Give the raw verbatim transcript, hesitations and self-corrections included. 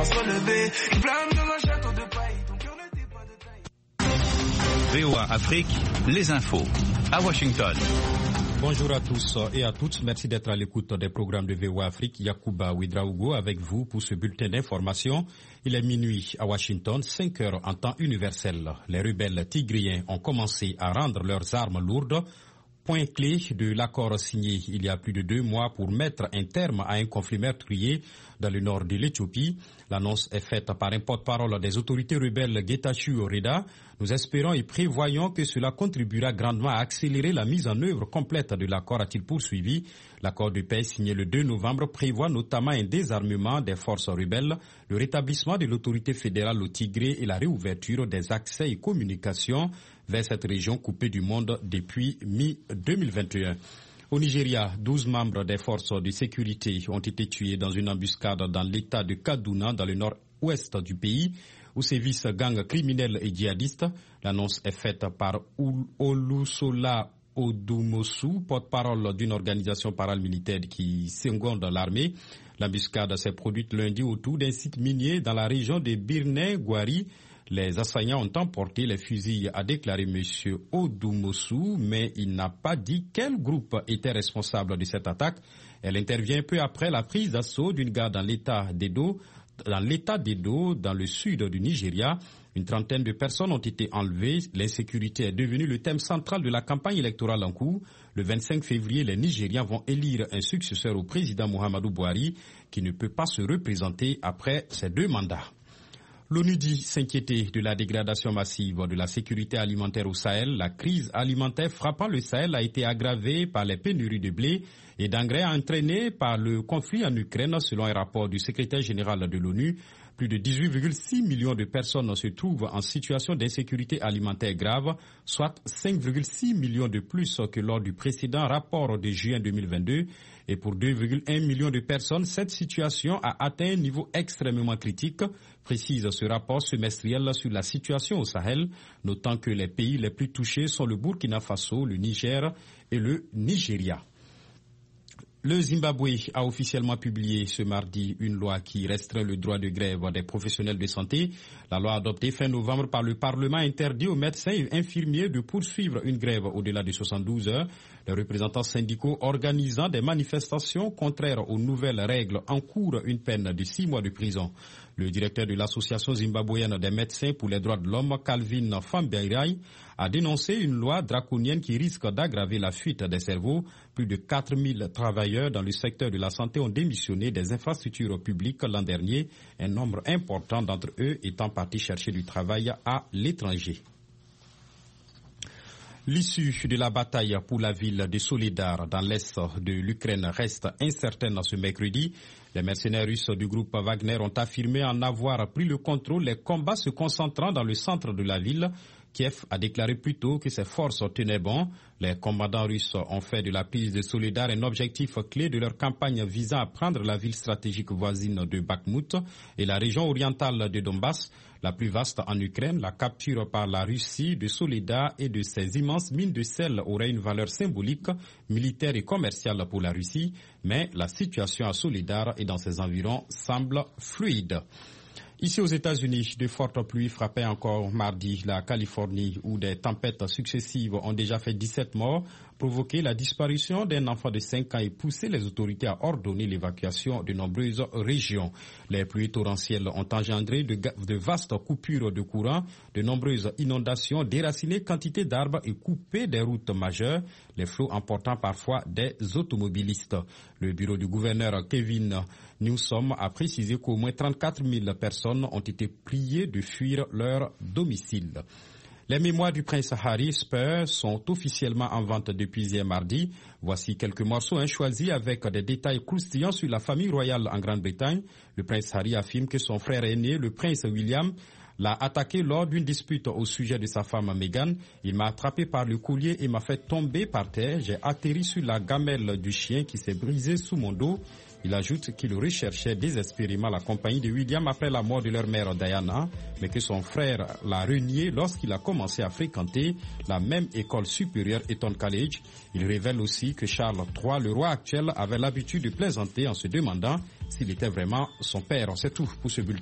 se relever. Il plane dans un château de paille, ton cœur n'était pas de taille. V O A Afrique, les infos, à Washington. Bonjour à tous et à toutes, merci d'être à l'écoute des programmes de V O A Afrique. Yacouba Ouedraogo avec vous pour ce bulletin d'information. Il est minuit à Washington, cinq heures en temps universel. Les rebelles tigriens ont commencé à rendre leurs armes lourdes. Point clé de l'accord signé il y a plus de deux mois pour mettre un terme à un conflit meurtrier dans le nord de l'Éthiopie. L'annonce est faite par un porte-parole des autorités rebelles Getachew Reda. Nous espérons et prévoyons que cela contribuera grandement à accélérer la mise en œuvre complète de l'accord, a-t-il poursuivi. L'accord de paix signé le deux novembre prévoit notamment un désarmement des forces rebelles, le rétablissement de l'autorité fédérale au Tigré et la réouverture des accès et communications vers cette région coupée du monde depuis mi deux mille vingt et un. Au Nigeria, douze membres des forces de sécurité ont été tués dans une embuscade dans l'état de Kaduna, dans le nord-ouest du pays, où sévissent gangs criminels et djihadistes. L'annonce est faite par Olusola Odumosu, porte-parole d'une organisation paramilitaire qui seconde l'armée. L'embuscade s'est produite lundi autour d'un site minier dans la région de Birnin-Gwari. Les assaillants ont emporté les fusils, a déclaré M. Odumosu, mais il n'a pas dit quel groupe était responsable de cette attaque. Elle intervient peu après la prise d'assaut d'une gare dans l'état d'Edo, dans l'état d'Edo, dans le sud du Nigeria. Une trentaine de personnes ont été enlevées. L'insécurité est devenue le thème central de la campagne électorale en cours. Le vingt-cinq février, les Nigérians vont élire un successeur au président Muhammadu Buhari, qui ne peut pas se représenter après ses deux mandats. L'ONU dit s'inquiéter de la dégradation massive de la sécurité alimentaire au Sahel. La crise alimentaire frappant le Sahel a été aggravée par les pénuries de blé et d'engrais entraînées par le conflit en Ukraine, selon un rapport du secrétaire général de l'ONU. Plus de dix-huit virgule six millions de personnes se trouvent en situation d'insécurité alimentaire grave, soit cinq virgule six millions de plus que lors du précédent rapport de juin deux mille vingt-deux. Et pour deux virgule un millions de personnes, cette situation a atteint un niveau extrêmement critique, précise ce rapport semestriel sur la situation au Sahel, notant que les pays les plus touchés sont le Burkina Faso, le Niger et le Nigeria. Le Zimbabwe a officiellement publié ce mardi une loi qui restreint le droit de grève des professionnels de santé. La loi adoptée fin novembre par le Parlement interdit aux médecins et infirmiers de poursuivre une grève au-delà de soixante-douze heures. Les représentants syndicaux organisant des manifestations contraires aux nouvelles règles encourent une peine de six mois de prison. Le directeur de l'Association zimbabwéenne des médecins pour les droits de l'homme, Calvin Fambairai, a dénoncé une loi draconienne qui risque d'aggraver la fuite des cerveaux. Plus de quatre mille travailleurs dans le secteur de la santé ont démissionné des infrastructures publiques l'an dernier, un nombre important d'entre eux étant partis chercher du travail à l'étranger. L'issue de la bataille pour la ville de Soledar dans l'est de l'Ukraine reste incertaine ce mercredi. Les mercenaires russes du groupe Wagner ont affirmé en avoir pris le contrôle, les combats se concentrant dans le centre de la ville. Kiev a déclaré plus tôt que ses forces tenaient bon. Les commandants russes ont fait de la prise de Soledar un objectif clé de leur campagne visant à prendre la ville stratégique voisine de Bakhmut et la région orientale de Donbass, la plus vaste en Ukraine. La capture par la Russie de Soledar et de ses immenses mines de sel aurait une valeur symbolique, militaire et commerciale pour la Russie, mais la situation à Soledar et dans ses environs semble fluide. Ici aux États-Unis, de fortes pluies frappaient encore mardi la Californie où des tempêtes successives ont déjà fait dix-sept morts, provoqué la disparition d'un enfant de cinq ans et poussé les autorités à ordonner l'évacuation de nombreuses régions. Les pluies torrentielles ont engendré de, de vastes coupures de courant, de nombreuses inondations, déraciné quantité d'arbres et coupé des routes majeures, les flots emportant parfois des automobilistes. Le bureau du gouverneur Kevin Newsom a précisé qu'au moins trente-quatre mille personnes ont été priées de fuir leur domicile. Les mémoires du prince Harry Spur sont officiellement en vente depuis hier mardi. Voici quelques morceaux hein, choisis avec des détails croustillants sur la famille royale en Grande-Bretagne. Le prince Harry affirme que son frère aîné, le prince William, l'a attaqué lors d'une dispute au sujet de sa femme Meghan. Il m'a attrapé par le collier et m'a fait tomber par terre. J'ai atterri sur la gamelle du chien qui s'est brisée sous mon dos. Il ajoute qu'il recherchait désespérément la compagnie de William après la mort de leur mère Diana, mais que son frère l'a renié lorsqu'il a commencé à fréquenter la même école supérieure Eton College. Il révèle aussi que Charles trois, le roi actuel, avait l'habitude de plaisanter en se demandant s'il était vraiment son père. C'est tout pour ce bulletin.